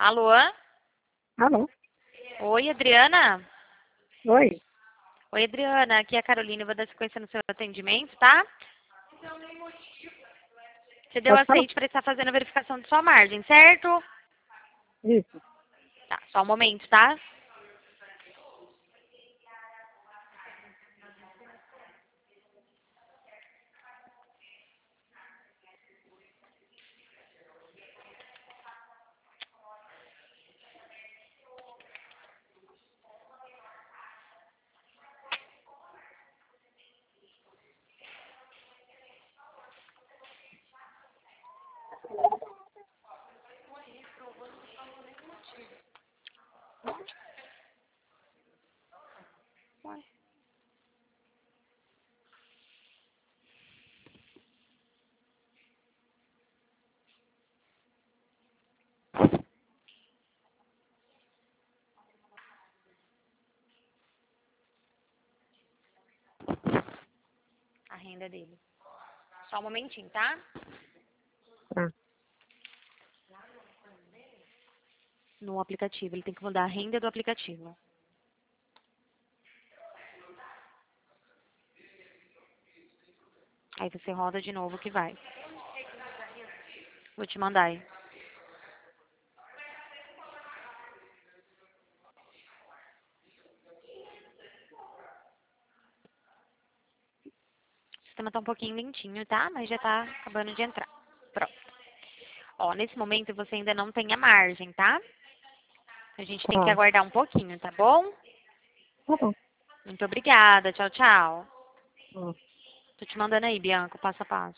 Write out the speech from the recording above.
Alô? Alô? Oi, Adriana? Oi? Oi, Adriana. Aqui é a Carolina. Eu vou dar sequência no seu atendimento, tá? Você deu Pode falar? aceite para estar fazendo a verificação de sua margem, certo? Isso. Tá, só um momento, tá? A renda dele. Só um momentinho, tá? Tá. No aplicativo. Ele tem que mudar a renda do aplicativo. Aí você roda de novo que vai. Vou te mandar aí. O sistema tá um pouquinho lentinho, tá? Mas já tá acabando de entrar. Pronto. Ó, nesse momento você ainda não tem a margem, tá? A gente tem que Tá. aguardar um pouquinho, tá bom? Tá bom. Muito obrigada. Tchau, tchau. Ó. Tô te mandando aí, Bianca, o passo a passo.